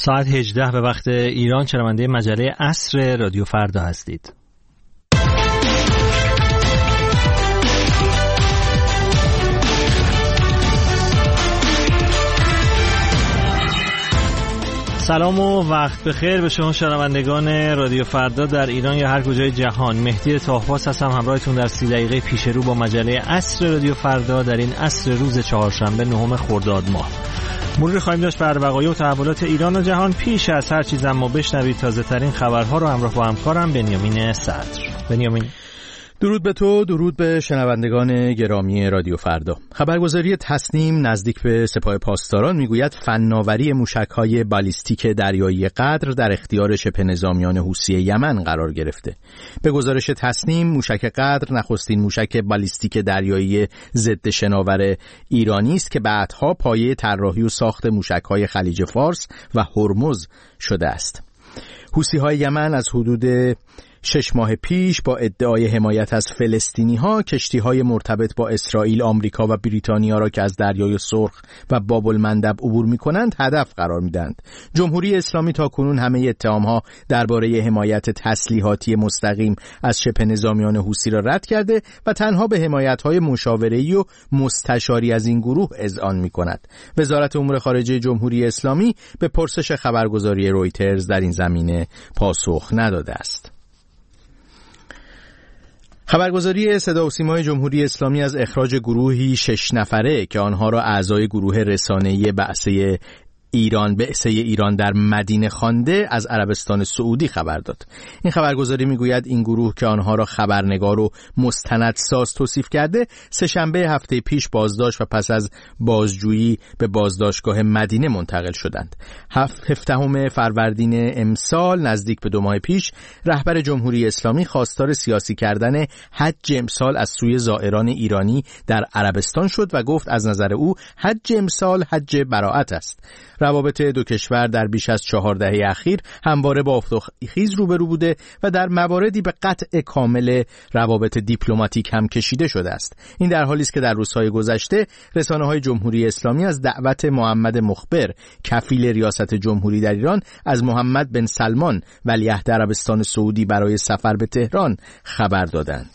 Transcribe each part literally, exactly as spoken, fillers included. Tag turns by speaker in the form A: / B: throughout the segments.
A: ساعت هجده به وقت ایران، شنونده مجله عصر رادیو فردا هستید. سلام و وقت بخیر به شما شنوندگان رادیو فردا در ایران یا هر کجای جهان. مهدی طاهباس هستم همراهتون در سی دقیقه پیش رو با مجله عصر رادیو فردا در این عصر روز چهارشنبه نهم خرداد ماه. مروری خواهیم داشت بر وقایع و تحولات ایران و جهان. پیش از هر چیز اما بشنوید تازه ترین خبرها رو همراه با همکارم بنیامین صدر. بنیامین.
B: درود به تو، درود به شنوندگان گرامی رادیو فردا. خبرگزاری تصنیم نزدیک به سپاه پاسداران میگوید فناوری موشک‌های بالیستیک دریایی قدر در اختیار شبه نظامیان حوثی یمن قرار گرفته. به گزارش تصنیم موشک قدر نخستین موشک بالیستیک دریایی ضد شناور ایرانی است که بعدها پایه طراحی و ساخت موشک‌های خلیج فارس و هرمز شده است. حوثی‌های یمن از حدود شش ماه پیش با ادعای حمایت از فلسطینی‌ها کشتی‌های مرتبط با اسرائیل، آمریکا و بریتانیا را که از دریای سرخ و باب المندب عبور می‌کنند هدف قرار می‌دهند. جمهوری اسلامی تاکنون همه اتهام‌ها درباره حمایت تسلیحاتی مستقیم از شبه نظامیان حوثی را رد کرده و تنها به حمایت‌های مشاوره‌ای و مستشاری از این گروه اذعان می‌کند. وزارت امور خارجه جمهوری اسلامی به پرسش خبرگزاری رویترز در این زمینه پاسخ نداده است. خبرگزاری صدا و سیمای جمهوری اسلامی از اخراج گروهی شش نفره که آنها را اعضای گروه رسانه‌ای بعثه ایران بعثه ایران در مدینه خوانده از عربستان سعودی خبر داد. این خبرگزاری میگوید این گروه که آنها را خبرنگار و مستندساز توصیف کرده سه‌شنبه هفته پیش بازداشت و پس از بازجویی به بازداشتگاه مدینه منتقل شدند. هفدهم فروردین امسال نزدیک به دو ماه پیش رهبر جمهوری اسلامی خواستار سیاسی کردن حج امسال از سوی زائران ایرانی در عربستان شد و گفت از نظر او حج امسال حج براءت است. روابط دو کشور در بیش از چهار دهه اخیر همواره با افت و خیز روبرو بوده و در مواردی به قطع کامل روابط دیپلماتیک هم کشیده شده است. این در حالی است که در روزهای گذشته رسانه‌های جمهوری اسلامی از دعوت محمد مخبر کفیل ریاست جمهوری در ایران از محمد بن سلمان ولیعهد عربستان سعودی برای سفر به تهران خبر دادند.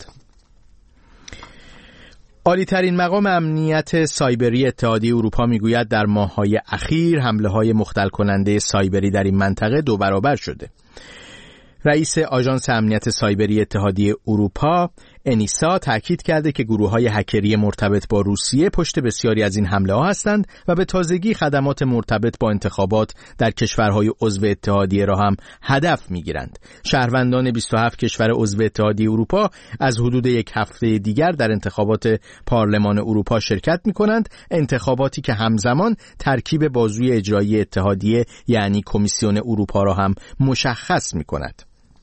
B: عالی‌ترین مقام امنیت سایبری اتحادیه اروپا میگوید در ماه‌های اخیر حمله‌های مختل کننده سایبری در این منطقه دو برابر شده. رئیس آژانس امنیت سایبری اتحادیه اروپا انیسا تاکید کرده که گروه‌های هکری مرتبط با روسیه پشت بسیاری از این حمله‌ها هستند و به تازگی خدمات مرتبط با انتخابات در کشورهای عضو اتحادیه را هم هدف می‌گیرند. شهروندان بیست و هفت کشور عضو اتحادیه اروپا از حدود یک هفته دیگر در انتخابات پارلمان اروپا شرکت می‌کنند، انتخاباتی که همزمان ترکیب بازوی اجرایی اتحادیه یعنی کمیسیون اروپا را هم مشخص می‌کند.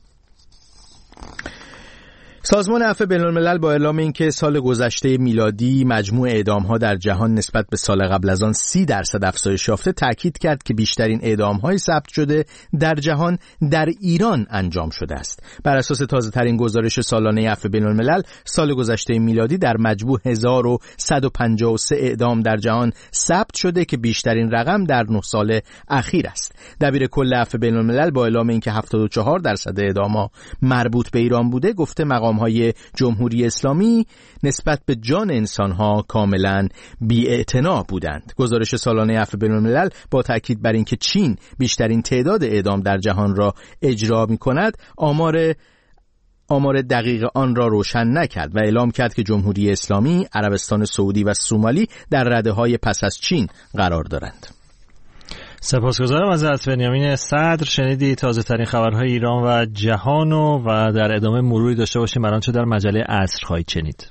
B: سازمان عفو بین‌الملل با اعلام اینکه سال گذشته میلادی مجموع اعدام‌ها در جهان نسبت به سال قبل از آن سی درصد افزایش یافته تاکید کرد که بیشترین اعدام‌های ثبت شده در جهان در ایران انجام شده است. بر اساس تازه‌ترین گزارش سالانه عفو بین‌الملل سال گذشته میلادی در مجموع هزار و صد و پنجاه و سه اعدام در جهان ثبت شده که بیشترین رقم در نه سال اخیر است. دبیر کل عفو بین‌الملل با اعلام اینکه هفتاد و چهار درصد اعدام‌ها مربوط به ایران بوده گفته مقام های جمهوری اسلامی نسبت به جان انسانها کاملا بی‌اعتنا بودند. گزارش سالانه عفو بین‌الملل با تاکید بر اینکه چین بیشترین تعداد اعدام در جهان را اجرا می‌کند آمار آمار دقیق آن را روشن نکرد و اعلام کرد که جمهوری اسلامی، عربستان سعودی و سومالی در رده‌های پس از چین قرار دارند.
A: سپاسگزارم از بنیامین صدر. شنیدی تازه ترین خبرهای ایران و جهانو و در ادامه مروری داشته باشیم بر آنچه در مجله عصر خواهید شنید.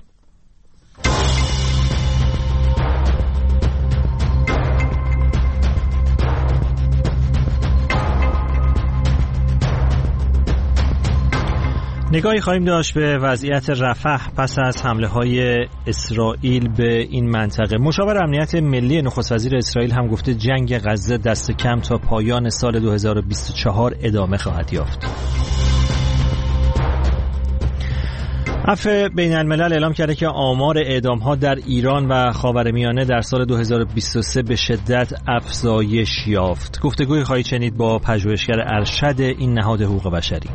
A: نگاهی خواهیم داشت به وضعیت رفح پس از حمله‌های اسرائیل به این منطقه. مشاور امنیت ملی نخست وزیر اسرائیل هم گفته جنگ غزه دست کم تا پایان سال دو هزار و بیست و چهار ادامه خواهد یافت. عفو بین الملل اعلام کرده که آمار اعدام‌ها در ایران و خاورمیانه در سال دو هزار و بیست و سه به شدت افزایش یافت. گفتگوی خواهید شنید با پژوهشگر ارشد این نهاد حقوق بشری.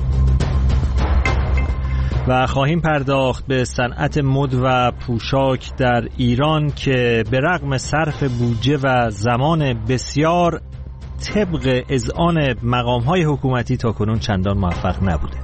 A: و خواهیم پرداخت به صنعت مد و پوشاک در ایران که به رغم صرف بودجه و زمان بسیار طبق اذعان مقام‌های حکومتی تاکنون چندان موفق نبوده.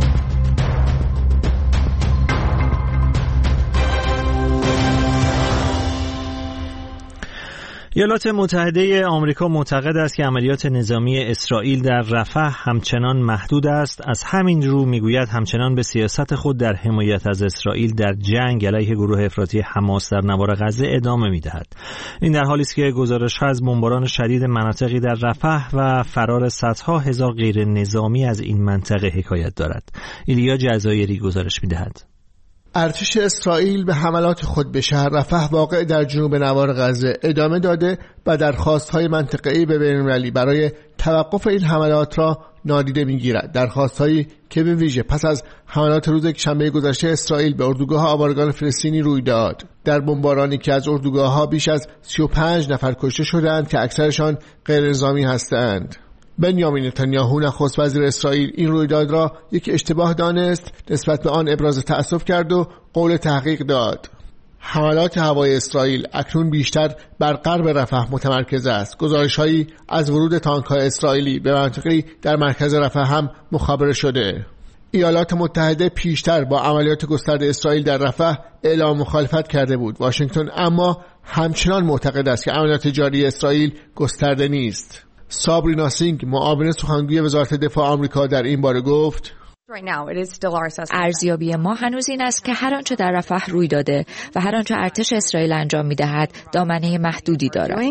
A: ایالات متحده آمریکا معتقد است که عملیات نظامی اسرائیل در رفح همچنان محدود است. از همین رو میگوید همچنان به سیاست خود در حمایت از اسرائیل در جنگ علیه گروه افراطی حماس در نوار غزه ادامه میدهد. این در حالی است که گزارش‌ها از بمباران شدید مناطقی در رفح و فرار صدها هزار غیر نظامی از این منطقه حکایت دارد. ایلیا جزایری گزارش میدهد.
C: ارتش اسرائیل به حملات خود به شهر رفح واقع در جنوب نوار غزه ادامه داده و درخواست‌های منطقه‌ای به بین‌المللی برای توقف این حملات را نادیده می‌گیرد. درخواست‌هایی که به ویژه پس از حملات روز یکشنبه گذشته اسرائیل به اردوگاه آوارگان فلسطینی روی داد. در بمبارانی که از اردوگاه‌ها بیش از سی و پنج نفر کشته شدند که اکثرشان غیرنظامی هستند. بنیامین نتانیاهو نخست وزیر اسرائیل این رویداد را یک اشتباه دانست، نسبت به آن ابراز تأسف کرد و قول تحقیق داد. حملات هوایی اسرائیل اکنون بیشتر بر غرب رفح متمرکز است. گزارش‌هایی از ورود تانک‌های اسرائیلی به منطقه‌ای در مرکز رفح هم مخابره شده. ایالات متحده پیشتر با عملیات گسترده اسرائیل در رفح اعلام مخالفت کرده بود. واشنگتن اما همچنان معتقد است که عملیات جاری اسرائیل گسترده نیست. سابرینا سینگ معاون سخنگوی وزارت دفاع آمریکا در این باره گفت:
D: ارزیابی ما هنوز این است که هر آنچه در رفح روی داده و هر آنچه ارتش اسرائیل انجام می‌دهد دامنه محدودی دارد.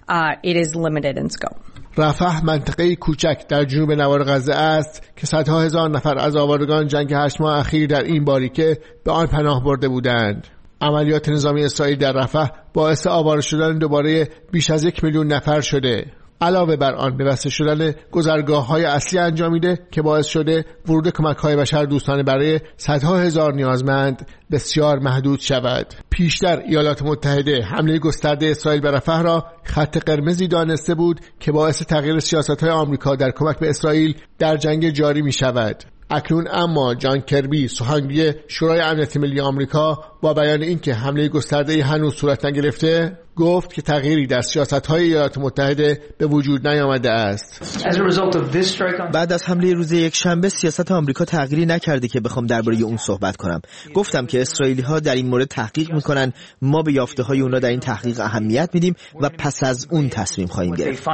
C: رفح منطقه‌ای کوچک در جنوب نوار غزه است که صدها هزار نفر از آوارگان جنگ هشت ماه اخیر در این باریکه به آن پناه برده بودند. عملیات نظامی اسرائیل در رفح باعث آواره شدن دوباره بیش از یک میلیون نفر شده. علاوه بر آن به بسته شدن گذرگاه‌های اصلی انجامیده که باعث شده ورود کمک‌های بشردوستانه برای صدها هزار نیازمند بسیار محدود شود. پیشتر ایالات متحده حمله گسترده اسرائیل به رفح را خط قرمزی دانسته بود که باعث تغییر سیاست‌های آمریکا در کمک به اسرائیل در جنگ جاری می‌شود. اکنون اما جان کربی سخنگوی شورای امنیت ملی آمریکا با بیان اینکه حمله گسترده هنوز صورت نگرفته گفت که تغییری در سیاست‌های ایالات متحده به وجود نیامده است.
E: بعد از حمله روز یکشنبه سیاست آمریکا تغییری نکرده که بخوام درباره اون صحبت کنم. گفتم که اسرائیلی‌ها در این مورد تحقیق میکنن، ما به یافته‌های اونا در این تحقیق اهمیت میدیم و پس از اون تصمیم خواهیم گرفت.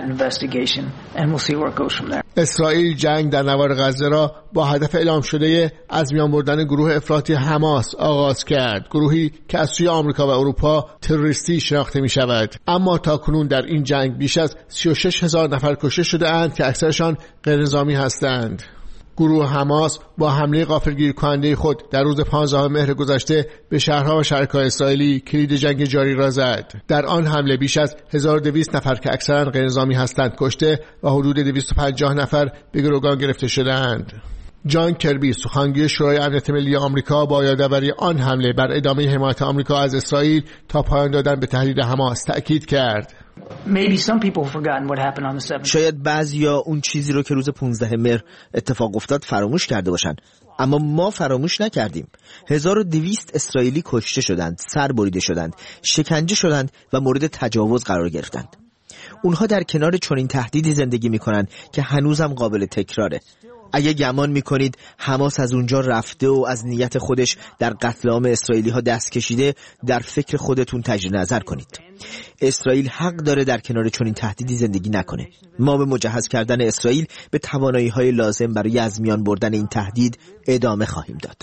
C: اسرائیل جنگ در نوار غزه را با هدف اعلام شده از میان بردن گروه افراطی حماس آغاز کرد، گروهی که از سوی آمریکا و اروپا تروریستی شناخته می شود. اما تاکنون در این جنگ بیش از سی و شش هزار نفر کشته شده اند که اکثرشان غیر نظامی هستند. گروه حماس با حمله غافلگیر کننده خود در روز پانزدهم مهر گذشته به شهرها و شهرک‌های اسرائیلی کلید جنگ جاری را زد. در آن حمله بیش از هزار و دویست نفر که اکثرا غیر نظامی هستند کشته و حدود دویست و پنجاه نفر به گروگان گرفته شده‌اند. جان کربی سخنگوی شورای امنیت ملی آمریکا با یادآوری آن حمله بر ادامه حمایت آمریکا از اسرائیل تا پایان دادن به تهدید حماس تأکید کرد.
E: شاید بعضیا اون چیزی رو که روز پانزدهم مهر اتفاق افتاد فراموش کرده باشن، اما ما فراموش نکردیم. هزار و دویست اسرائیلی کشته شدند، سر بریده شدند، شکنجه شدند و مورد تجاوز قرار گرفتند. اونها در کنار چنین تهدیدی زندگی میکنن که هنوزم قابل تکراره. اگه گمان میکنید حماس از اونجا رفته و از نیت خودش در قتل عام اسرائیلی ها دست کشیده، در فکر خودتون تجدید نظر کنید. اسرائیل حق داره در کنار چنین تهدیدی زندگی نکنه. ما به مجهز کردن اسرائیل به توانایی های لازم برای از میان بردن این تهدید ادامه خواهیم داد.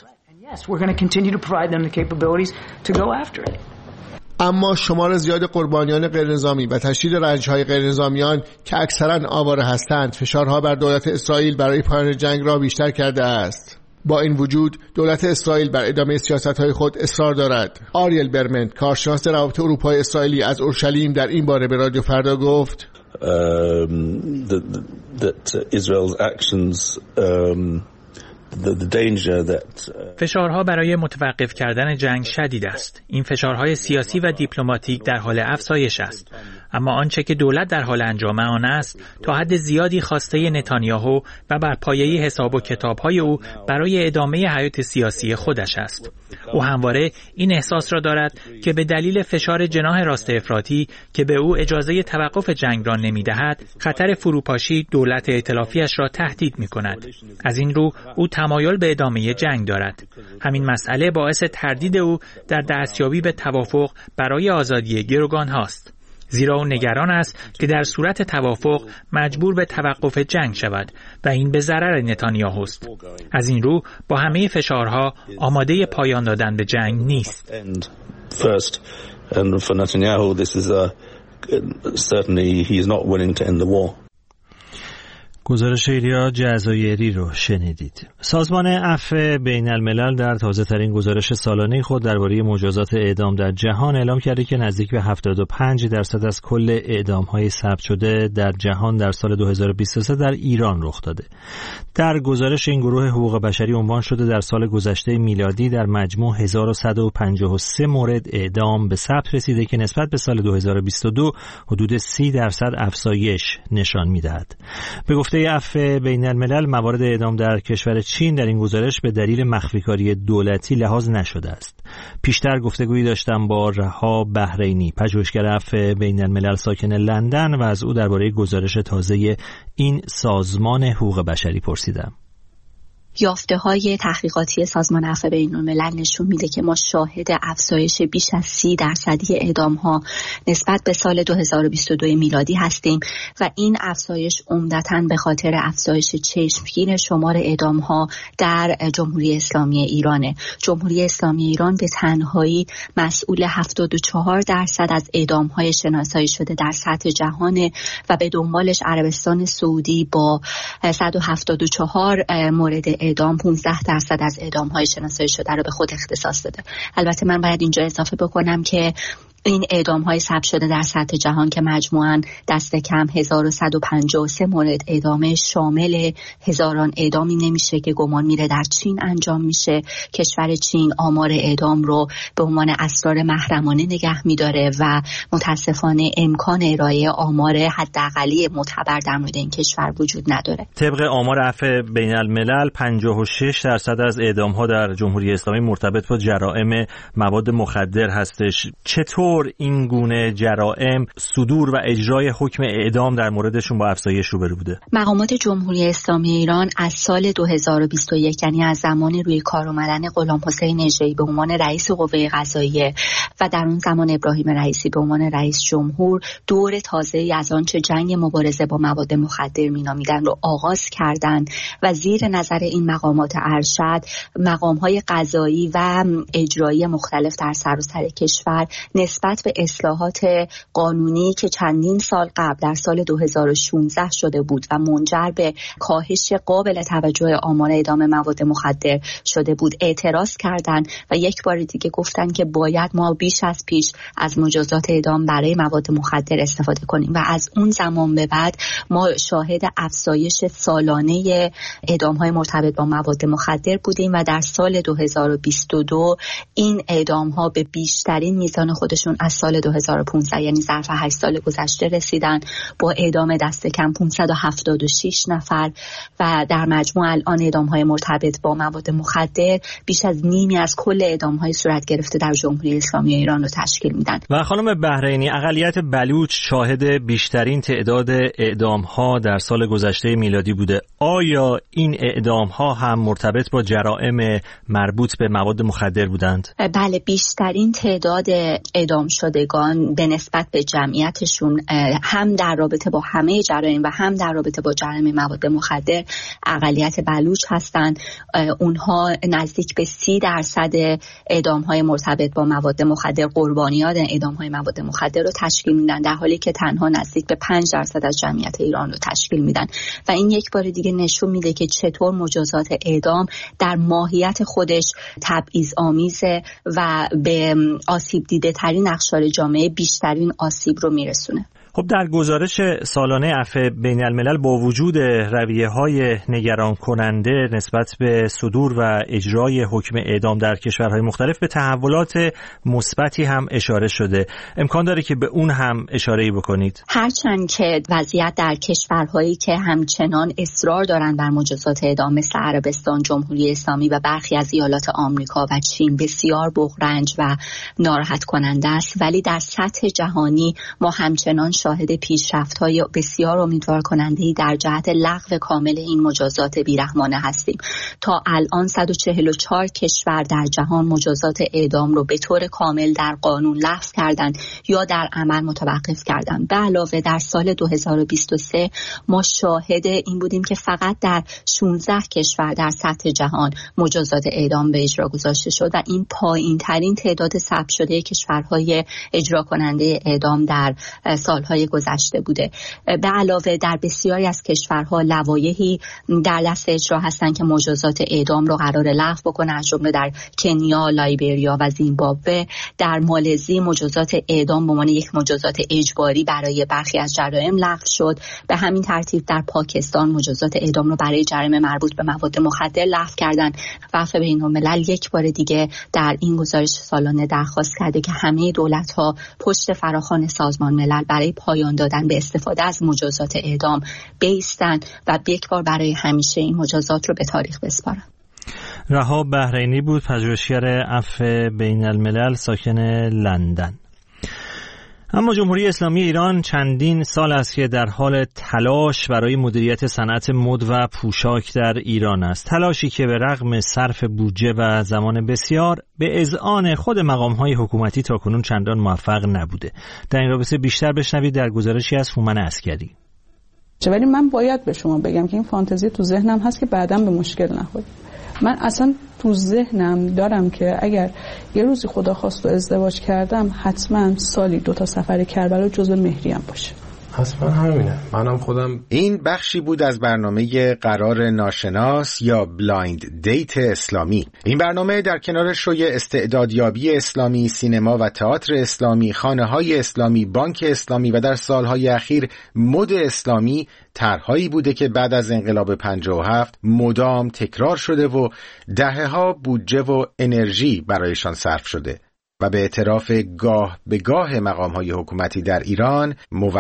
C: اما شمار زیاد قربانیان غیرنظامی و تشدید رنج‌های غیرنظامیان که اکثراً آواره هستند فشارها بر دولت اسرائیل برای پایان جنگ را بیشتر کرده است. با این وجود دولت اسرائیل بر ادامه سیاست‌های خود اصرار دارد. آریل برمنت کارشناس روابط اروپای اسرائیلی از اورشلیم در این باره به رادیو فردا گفت
F: um, that, that Israel's actions um, فشارها برای متوقف کردن جنگ شدید است. این فشارهای سیاسی و دیپلماتیک در حال افزایش است. اما آنچه که دولت در حال انجام آن است تا حد زیادی خواسته نتانیاهو و بر پایه حساب و کتاب‌های او برای ادامه حیات سیاسی خودش است. او همواره این احساس را دارد که به دلیل فشار جناح راست افراطی که به او اجازه توقف جنگ را نمی‌دهد، خطر فروپاشی دولت ائتلافیش را تهدید می‌کند. از این رو او تمایل به ادامه جنگ دارد. همین مسئله باعث تردید او در دستیابی به توافق برای آزادی گروگان هاست. زیرا او نگران است که در صورت توافق مجبور به توقف جنگ شود و این به ضرر نتانیاهوست. از این رو با همه فشارها آماده پایان دادن به جنگ نیست.
A: گزارش ایلیا جزایری رو شنیدید. سازمان عفو بین الملل در تازه ترین گزارش سالانه خود درباره مجازات اعدام در جهان اعلام کرده که نزدیک به هفتاد و پنج درصد از کل اعدام‌های ثبت شده در جهان در سال دو هزار و بیست و سه در ایران رخ داده. در گزارش این گروه حقوق بشری عنوان شده در سال گذشته میلادی در مجموع هزار و صد و پنجاه و سه مورد اعدام به ثبت رسیده که نسبت به سال دو هزار و بیست و دو حدود سی درصد افزایش نشان می‌دهد. به گفته عفو بین الملل موارد اعدام در کشور چین در این گزارش به دلیل مخفیکاری دولتی لحاظ نشده است. پیشتر گفتگویی داشتم با رها بحرینی، پژوهشگر عفو بین الملل ساکن لندن و از او درباره گزارش تازه این سازمان حقوق بشری پرسیدم.
G: یافته‌های تحقیقاتی سازمان عفو بین‌الملل نشون میده که ما شاهد افزایش بیش از سی درصدی اعدام‌ها نسبت به سال دو هزار و بیست و دو میلادی هستیم و این افزایش عمدتاً به خاطر افزایش چشمگیر شمار اعدام‌ها در جمهوری اسلامی ایرانه. جمهوری اسلامی ایران به تنهایی مسئول هفتاد و چهار درصد از اعدام‌های شناسایی شده در سطح جهان و به دنبالش عربستان سعودی با صد و هفتاد و چهار مورد اعدام پانزده درصد از اعدام‌های شناسایی شده رو به خود اختصاص داده. البته من باید اینجا اضافه بکنم که این اعدام‌های ثبت شده در سطح جهان که مجموعاً دست کم هزار و صد و پنجاه و سه مورد اعدام شامل هزاران اعدامی نمیشه که گمان میره در چین انجام میشه. کشور چین آمار اعدام رو به عنوان اسرار محرمانه نگه میداره و متاسفانه امکان ارائه آمار حداقلی معتبر در مورد این کشور وجود نداره.
A: طبق آمار عفو بین الملل پنجاه و شش درصد از اعدام‌ها در جمهوری اسلامی مرتبط با جرائم مواد مخدر هستش. چطور این گونه جرائم صدور و اجرای حکم اعدام در موردشون با افزایش روبرو بوده؟
G: مقامات جمهوری اسلامی ایران از سال دو هزار و بیست و یک یعنی از زمان روی کار آمدن غلام حسین اژه‌ای به عنوان رئیس قوه قضاییه و در اون زمان ابراهیم رئیسی به عنوان رئیس جمهور دور تازه‌ای از آنچه جنگ مبارزه با مواد مخدر می‌نامیدن رو آغاز کردند و زیر نظر این مقامات ارشد مقام‌های قضایی و اجرایی مختلف در سراسر کشور نسبت به اصلاحات قانونی که چندین سال قبل در سال دو هزار و شانزده شده بود و منجر به کاهش قابل توجه آمار اعدام مواد مخدر شده بود اعتراض کردند و یک بار دیگه گفتن که باید ما بیش از پیش از مجازات اعدام برای مواد مخدر استفاده کنیم و از اون زمان به بعد ما شاهد افزایش سالانه اعدام‌های مرتبط با مواد مخدر بودیم و در سال دو هزار و بیست و دو این اعدام‌ها به بیشترین میزان خودشون از سال دو هزار و پانزده یعنی ظرف هشت سال گذشته رسیدن با اعدام دست کم پانصد و هفتاد و شش نفر و در مجموع الان اعدام‌های مرتبط با مواد مخدر بیش از نیمی از کل اعدام‌های صورت گرفته در جمهوری اسلامی ایران رو تشکیل میدن.
A: و خانم بحرینی، اقلیت بلوچ شاهد بیشترین تعداد اعدام‌ها در سال گذشته میلادی بوده. آیا این اعدام‌ها هم مرتبط با جرائم مربوط به مواد مخدر بودند؟
G: بله، بیشترین تعداد اعدام شدگان به نسبت به جمعیتشون هم در رابطه با همه جرایم و هم در رابطه با جرایم مواد مخدر اقلیت بلوچ هستند. اونها نزدیک به سی درصد اعدام‌های مرتبط با مواد مخدر، قربانیان اعدام‌های مواد مخدر رو تشکیل میدن، در حالی که تنها نزدیک به پنج درصد از جمعیت ایران رو تشکیل میدن و این یک بار دیگه نشون میده که چطور مجازات اعدام در ماهیت خودش تبعیض‌آمیزه و به آسیب دیده ترین اقشار جامعه بیشترین آسیب رو میرسونه.
A: خب در گزارش سالانه عفو بین الملل با وجود رویه‌های نگران کننده نسبت به صدور و اجرای حکم اعدام در کشورهای مختلف به تحولات مثبتی هم اشاره شده. امکان داره که به اون هم اشاره‌ای بکنید؟
G: هرچند که وضعیت در کشورهایی که همچنان اصرار دارند بر مجازات اعدام مثل عربستان، جمهوری اسلامی و برخی از ایالات آمریکا و چین بسیار بغرنج و ناراحت کننده است، ولی در سطح جهانی ما همچنان شاهد پیشرفت‌های بسیار امیدوار کننده‌ای در جهت لغو کامل این مجازات بیرحمانه هستیم. تا الان صد و چهل و چهار کشور در جهان مجازات اعدام رو به طور کامل در قانون لغو کردند یا در عمل متوقف کردند. به علاوه در سال دو هزار و بیست و سه ما شاهد این بودیم که فقط در شانزده کشور در سطح جهان مجازات اعدام به اجرا گذاشته شد و این پایین ترین تعداد ثبت شده کشورهای اجرا کننده اعدام در سالهای گذشته بوده. به علاوه در بسیاری از کشورها لوایحی در دست اجرا هستند که مجازات اعدام رو قرار لغو بکنه، از جمله در کنیا، لایبریا و زیمبابوه. در مالزی مجازات اعدام به عنوان یک مجازات اجباری برای برخی از جرایم لغو شد. به همین ترتیب در پاکستان مجازات اعدام رو برای جرایم مربوط به مواد مخدر لغو کردن. وقف بین‌الملل یک بار دیگه در این گزارش سالانه درخواست کرده که همه دولت‌ها پشت فراخوان سازمان ملل برای پایان دادن به استفاده از مجازات اعدام بایستند و یک بار برای همیشه این مجازات رو به تاریخ بسپارن.
A: رها بحرینی بود، پژوهشگر عفو بین الملل ساکن لندن. اما جمهوری اسلامی ایران چندین سال است که در حال تلاش برای مدیریت صنعت مد و پوشاک در ایران است. تلاشی که به رغم صرف بودجه و زمان بسیار به اذعان خود مقام‌های حکومتی تاکنون چندان موفق نبوده. در این رابطه بیشتر بشنوید در گزارشی از هومن عسکری.
H: ولی من باید به شما بگم که این فانتزی تو ذهنم هست که بعداً به مشکل نخورم. من اصلا تو ذهنم دارم که اگر یه روزی خدا خواست و ازدواج کردم حتما سالی دو تا سفر کربلا جزو مهریم باشه.
I: حتما همینه. منم خودم.
B: این بخشی بود از برنامه قرار ناشناس یا بلایند دیت اسلامی. این برنامه در کنار شوی استعدادیابی اسلامی، سینما و تئاتر اسلامی، خانه‌های اسلامی، بانک اسلامی و در سالهای اخیر مد اسلامی طرحهایی بوده که بعد از انقلاب پنجاه و هفت مدام تکرار شده و دهه‌ها بودجه و انرژی برایشان صرف شده و به اعتراف گاه به گاه مقام‌های حکومتی در ایران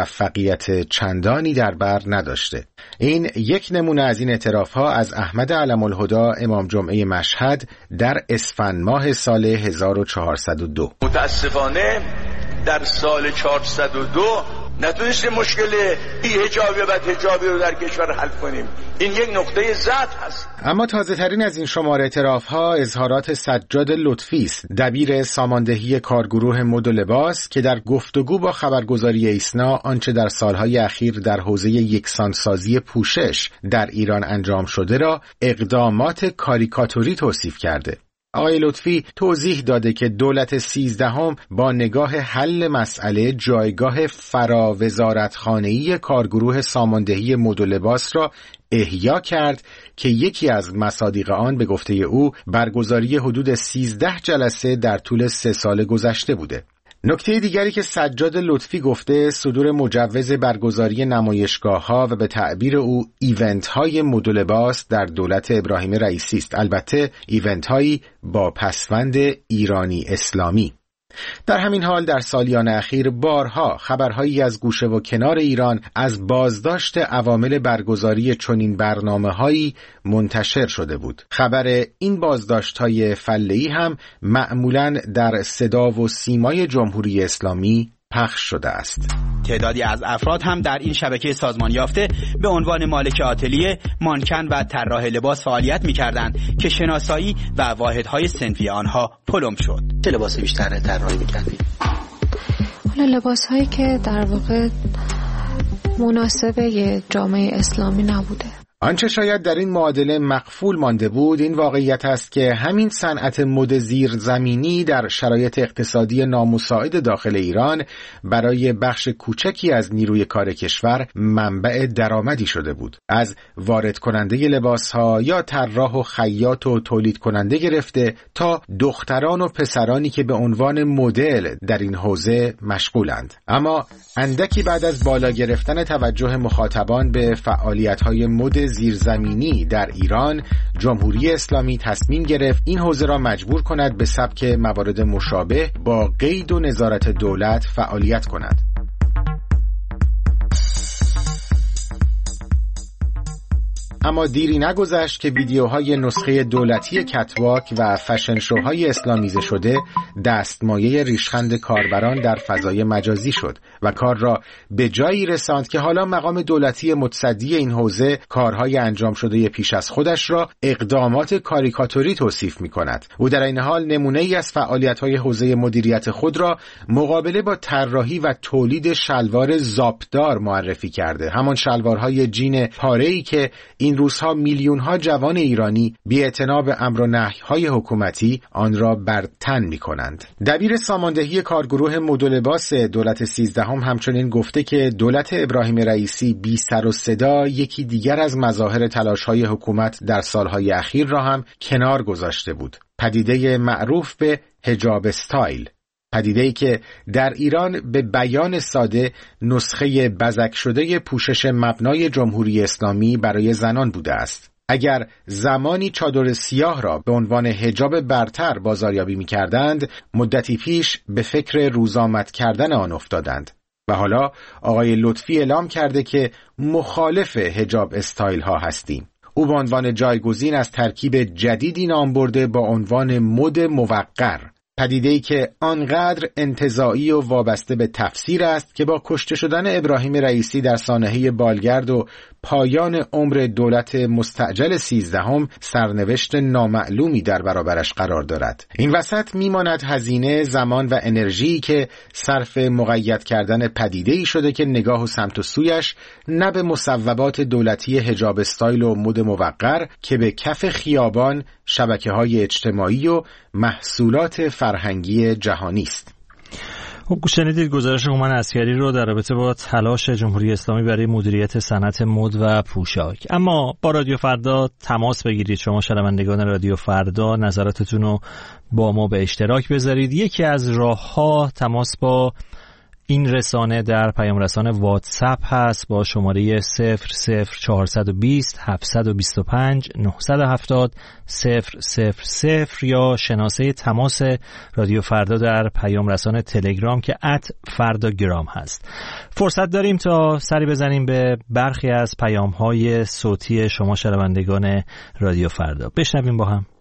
B: موفقیت چندانی در بر نداشته. این یک نمونه از این اعتراف‌ها از احمد علم‌الهدی امام جمعه مشهد در اسفند ماه سال هزار و چهارصد و دو.
J: متاسفانه در سال چهارصد و دو نتونستیم مشکل بی‌حجابی و بدحجابی رو در کشور حل کنیم. این یک نقطه ضعف هست.
B: اما تازه ترین از این شمار اعتراف‌ها اظهارات سجاد لطفی است، دبیر ساماندهی کارگروه مد و لباس که در گفتگو با خبرگزاری ایسنا آنچه در سالهای اخیر در حوزه یکسانسازی پوشش در ایران انجام شده را اقدامات کاریکاتوری توصیف کرده. آقای لطفی توضیح داده که دولت سیزدهم با نگاه حل مسئله جایگاه فراوزارتخانه‌ای کارگروه ساماندهی مد و لباس را احیا کرد که یکی از مصادیق آن به گفته او برگزاری حدود سیزده جلسه در طول سه سال گذشته بوده. نکته دیگری که سجاد لطفی گفته صدور مجوز برگزاری نمایشگاه‌ها و به تعبیر او ایونت‌های مد و لباس در دولت ابراهیم رئیسی است، البته ایونت‌هایی با پسوند ایرانی اسلامی. در همین حال در سالیان اخیر بارها خبرهایی از گوشه و کنار ایران از بازداشت عوامل برگزاری چنین برنامه‌هایی منتشر شده بود. خبر این بازداشت‌های فله‌ای هم معمولاً در صدا و سیمای جمهوری اسلامی پخش شده است.
K: تعدادی از افراد هم در این شبکه سازمان یافته به عنوان مالک آتلیه، مانکن و طراح لباس فعالیت می‌کردند که شناسایی و واحدهای صنفی آنها پلم شد.
L: چه لباسی بیشتر طراحی می‌کردید؟
M: حالا لباس‌هایی که در واقع مناسب یه جامعه اسلامی نبوده.
N: آنچه شاید در این معادله مقفول مانده بود این واقعیت است که همین صنعت مد زیرزمینی در شرایط اقتصادی نامساعد داخل ایران برای بخش کوچکی از نیروی کار کشور منبع درآمدی شده بود. از وارد کننده لباسها یا طراح و خیاط و تولید کننده گرفته تا دختران و پسرانی که به عنوان مدل در این حوزه مشغولند. اما اندکی بعد از بالا گرفتن توجه مخاطبان به فعالیت‌های مد زیرزمینی در ایران، جمهوری اسلامی تصمیم گرفت این حوزه را مجبور کند به سبک موارد مشابه با قید و نظارت دولت فعالیت کند. اما دیری نگذشت که ویدیوهای نسخه دولتی کتواک و فشن شوهای اسلامیزه شده دستمایه ریشخند کاربران در فضای مجازی شد و کار را به جایی رساند که حالا مقام دولتی متصدی این حوزه کارهای انجام شده پیش از خودش را اقدامات کاریکاتوری توصیف می کند. او در این حال نمونه ای از فعالیت‌های حوزه مدیریت خود را مقابله با طراحی و تولید شلوار زاپدار معرفی کرده، همان شلوارهای جین پاره‌ای که این روزها میلیون‌ها جوان ایرانی بی‌اعتنا به امر و نهی‌های حکومتی آن را بر تن می‌کنند. دبیر ساماندهی کارگروه مد و لباس دولت سیزدهم همچنین گفته که دولت ابراهیم رئیسی بی سر و صدا یکی دیگر از مظاهر تلاش‌های حکومت در سالهای اخیر را هم کنار گذاشته بود. پدیده معروف به حجاب استایل، پدیده‌ای که در ایران به بیان ساده نسخه بزک شده پوشش مبنای جمهوری اسلامی برای زنان بوده است. اگر زمانی چادر سیاه را به عنوان حجاب برتر بازاریابی می‌کردند، مدتی پیش به فکر روزآمد کردن آن افتادند. و حالا آقای لطفی اعلام کرده که مخالف حجاب استایل ها هستیم. او به عنوان جایگزین از ترکیب جدیدی نام برده با عنوان مد موقر، پدیده‌ای که آنقدر انتزاعی و وابسته به تفسیر است که با کشته شدن ابراهیم رئیسی در سانحه بالگرد و پایان عمر دولت مستعجل سیزدهم سرنوشت نامعلومی در برابرش قرار دارد. این وسط میماند هزینه، زمان و انرژی که صرف مقید کردن پدیده‌ای شده که نگاه و سمت و سویش نه به مصوبات دولتی حجاب استایل و مد موقر که به کف خیابان، شبکه‌های اجتماعی و محصولات فرهنگی جهانی است.
A: خب شنیدید گزارش هومن عسکری رو در رابطه با تلاش جمهوری اسلامی برای مدیریت صنعت مد و پوشاک. اما با رادیو فردا تماس بگیرید، شما شنوندگان رادیو فردا نظراتتون رو با ما به اشتراک بذارید. یکی از راه‌ها تماس با این رسانه در پیام رسان واتساپ هست با شماره صفر صفر چهارصد و بیست هفتصد و بیست و پنج نهصد و هفتاد صفر صفر صفر یا شناسه تماس رادیو فردا در پیام رسان تلگرام که ات فرداگرام هست. فرصت داریم تا سری بزنیم به برخی از پیام های صوتی شما شنوندگان رادیو فردا. بشنویم با هم.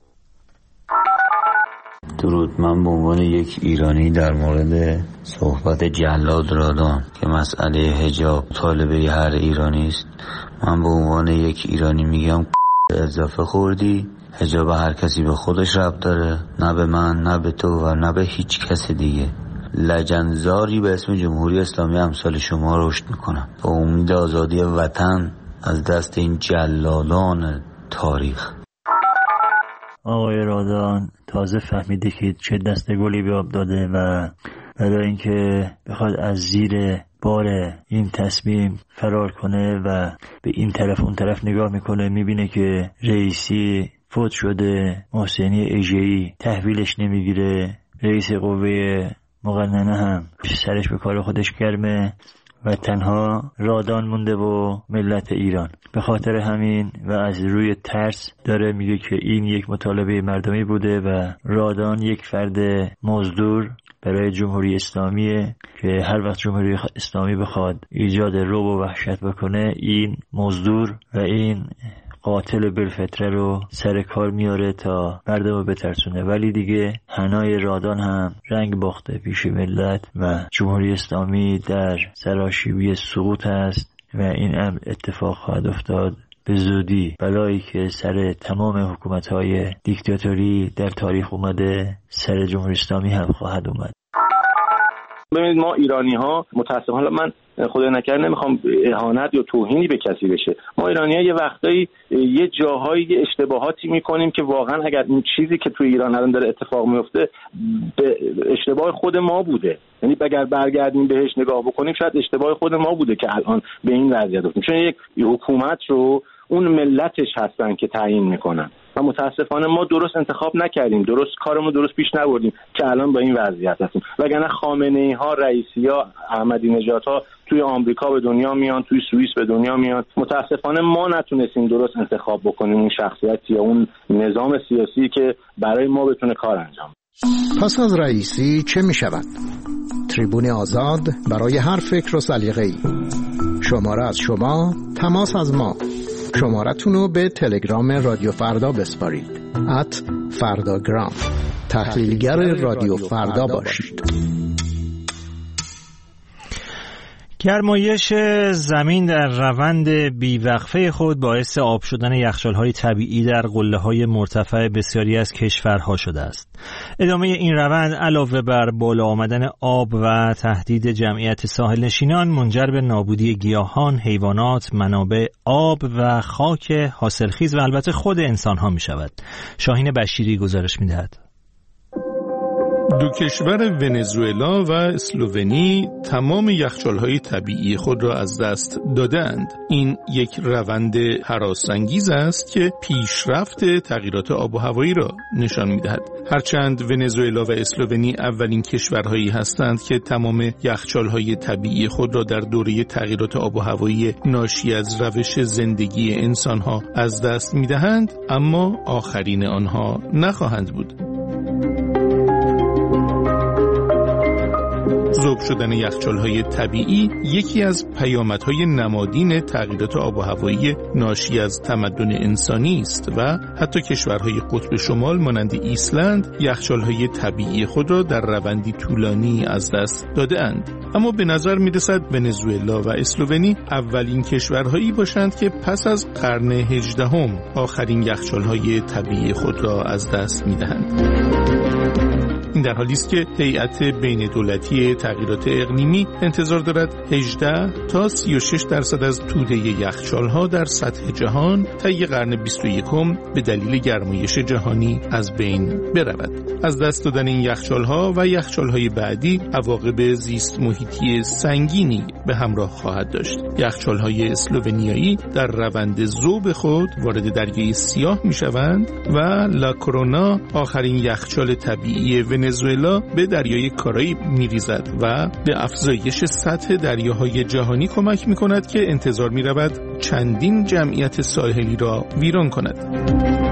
O: درود، من به عنوان یک ایرانی در مورد صحبت جلاد رادان که مسئله حجاب طالبه هر ایرانی است، من به عنوان یک ایرانی میگم اضافه خوردی. حجاب هر کسی به خودش ربط داره، نه به من، نه به تو و نه به هیچ کس دیگه. لجنزاری به اسم جمهوری اسلامی امثال شما رشد میکنن با امید آزادی وطن از دست این جلادان تاریخ.
P: آقای رادان تازه فهمیده که چه دست گلی به آب داده و برای اینکه بخواد از زیر بار این تصمیم فرار کنه و به این طرف اون طرف نگاه میکنه، میبینه که رئیسی فوت شده، محسنی اژه‌ای تحویلش نمیگیره، رئیس قوه مقننه هم سرش به کار خودش گرمه و تنها رادان مونده و ملت ایران. به خاطر همین و از روی ترس داره میگه که این یک مطالبه مردمی بوده و رادان یک فرد مزدور برای جمهوری اسلامیه که هر وقت جمهوری اسلامی بخواد ایجاد رعب و وحشت بکنه، این مزدور و این قاتل بالفطره رو سر کار میاره تا مردم رو بترسونه. ولی دیگه حنای رادان هم رنگ باخته پیش ملت و جمهوری اسلامی در سراشیبی سقوط است و این امر اتفاق خواهد افتاد به زودی. بلایی که سر تمام حکومت‌های دیکتاتوری در تاریخ اومده سر جمهوری اسلامی هم خواهد اومد.
Q: ببینید ما ایرانی ها متاسفانه، من خدای نکرده نمیخوام اهانت یا توهینی به کسی بشه، ما ایرانی ها یه وقتایی یه جاهایی اشتباهاتی میکنیم که واقعا اگر این چیزی که تو ایران الان داره اتفاق میفته به اشتباه خود ما بوده، یعنی اگر برگردیم بهش نگاه بکنیم شاید اشتباه خود ما بوده که الان به این وضعیت افتادیم، چون یک حکومت رو اون ملتش هستن که تعیین میکنن و متاسفانه ما درست انتخاب نکردیم، درست کارمون درست پیش نبردیم که الان با این وضعیت هستیم. وگرنه خامنه‌ای ها، رئیسی ها، احمدی نژاد ها توی آمریکا به دنیا میان، توی سوئیس به دنیا میان. متاسفانه ما نتونستیم درست انتخاب بکنیم اون شخصیت یا اون نظام سیاسی که برای ما بتونه کار انجام بده.
R: پس از رئیسی چه میشود؟ تریبون آزاد برای هر فکر و سلیقه‌ای. شماره از شما، تماس از ما. شمارتون رو به تلگرام رادیو فردا بسپارید. ات فرداگرام. تحلیلگر رادیو فردا باشید.
A: گرمایش زمین در روند بیوقفه خود باعث آب شدن یخچال‌های طبیعی در قله‌های مرتفع بسیاری از کشورها شده است. ادامه این روند علاوه بر بالا آمدن آب و تهدید جمعیت ساحل نشینان منجر به نابودی گیاهان، حیوانات، منابع آب و خاک حاصلخیز و البته خود انسان‌ها می‌شود. شاهین بشیری گزارش می‌دهد.
S: دو کشور ونزوئلا و اسلوونی تمام یخچال‌های طبیعی خود را از دست دادند. این یک روند هراس‌انگیز است که پیشرفت تغییرات آب و هوایی را نشان می‌دهد. هرچند ونزوئلا و اسلوونی اولین کشورهایی هستند که تمام یخچال‌های طبیعی خود را در دوره تغییرات آب و هوایی ناشی از روش زندگی انسان‌ها از دست می‌دهند، اما آخرین آنها نخواهند بود. ذوب شدن یخچال‌های طبیعی یکی از پیامدهای نمادین تغییرات آب و هوایی ناشی از تمدن انسانی است و حتی کشورهای قطب شمال مانند ایسلند یخچال‌های طبیعی خود را در روندی طولانی از دست داده‌اند. اما به نظر می‌رسد ونزوئلا و اسلوونی اولین کشورهایی باشند که پس از قرن هجدهم آخرین یخچال‌های طبیعی خود را از دست می‌دهند. این در حالی است که هیئت بین دولتی تغییرات اقلیمی انتظار دارد هجده تا سی و شش درصد از توده یخچال‌ها در سطح جهان طی قرن بیست و یکم به دلیل گرمایش جهانی از بین برود. از دست دادن این یخچال‌ها و یخچال‌های بعدی عواقب زیست محیطی سنگینی به همراه خواهد داشت. یخچال‌های اسلوونیایی در روند ذوب خود وارد دریای سیاه می‌شوند و لاکرونا آخرین یخچال طبیعی ونزوئلا به دریای کارائیب می‌ریزد و به افزایش سطح دریاهای جهانی کمک می‌کند که انتظار می‌رود چندین جمعیت ساحلی را ویران کند.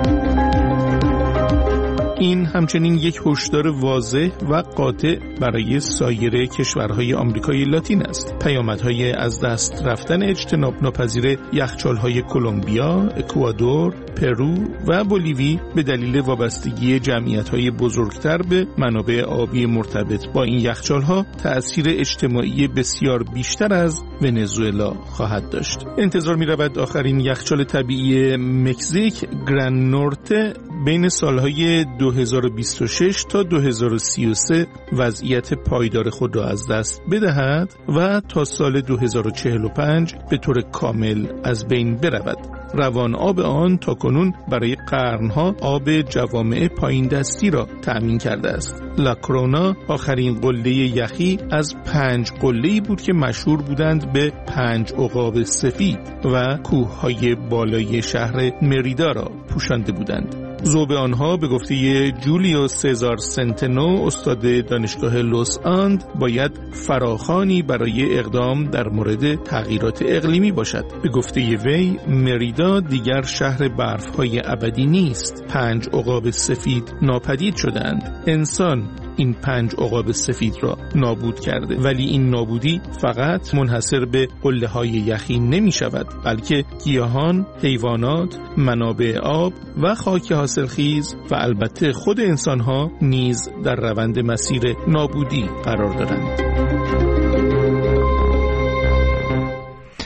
S: این همچنین یک هشدار واضح و قاطع برای سایر کشورهای آمریکای لاتین است. پیامدهای از دست رفتن اجتناب ناپذیر یخچال‌های کلمبیا، اکوادور، پرو و بولیوی به دلیل وابستگی جمعیت‌های بزرگتر به منابع آبی مرتبط با این یخچال‌ها تأثیر اجتماعی بسیار بیشتر از ونزوئلا خواهد داشت. انتظار می‌رود آخرین یخچال طبیعی مکزیک گران نورته بین سالهای دو هزار و بیست و شش تا دو هزار و سی و سه وضعیت پایدار خود را از دست بدهد و تا سال دو هزار و چهل و پنج به طور کامل از بین برود. روان آب آن تاکنون برای قرنها آب جوامع پایین دستی را تأمین کرده است. لاکرونا آخرین قله یخی از پنج قله‌ای بود که مشهور بودند به پنج عقاب سفید و کوههای بالای شهر مریدا را پوشانده بودند. ذوب آنها به گفته جولیو سزار سنتنو استاد دانشگاه لوس آند باید فراخوانی برای اقدام در مورد تغییرات اقلیمی باشد. به گفته وی مریدا دیگر شهر برف‌های ابدی نیست. پنج عقاب سفید ناپدید شدند. انسان این پنج عقاب سفید را نابود کرده، ولی این نابودی فقط منحصر به قله‌های یخی نمی شود، بلکه گیاهان، حیوانات، منابع آب و خاک حاصلخیز و البته خود انسان‌ها نیز در روند مسیر نابودی قرار دارند.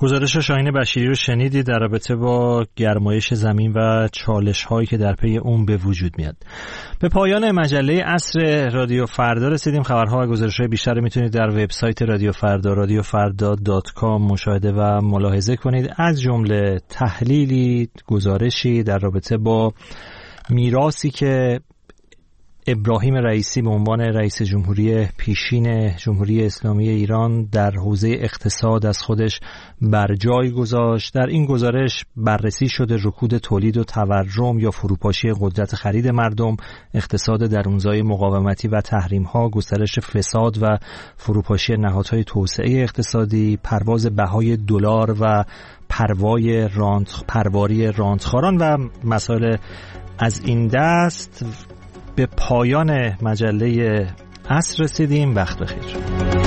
A: گزارش شاهین بشیری رو شنیدید در رابطه با گرمایش زمین و چالش هایی که در پی اون به وجود میاد. به پایان مجله عصر رادیو فردا رسیدیم. خبرها و گزارش‌های بیشتر میتونید در وبسایت رادیو فردا رادیو فردا دات کام مشاهده و ملاحظه کنید، از جمله تحلیلی، گزارشی در رابطه با میراثی که ابراهیم رئیسی به عنوان رئیس جمهوری پیشین جمهوری اسلامی ایران در حوزه اقتصاد از خودش بر جای گذاشت. در این گزارش بررسی شده رکود تولید و تورم یا فروپاشی قدرت خرید مردم، اقتصاد درونزای مقاومتی و تحریم‌ها، گسترش فساد و فروپاشی نهادهای توسعه اقتصادی، پرواز بهای دلار و پروای رانت پرواری رانتخواران و مسائل از این دست. به پایان مجله عصر رسیدیم. وقت بخیر.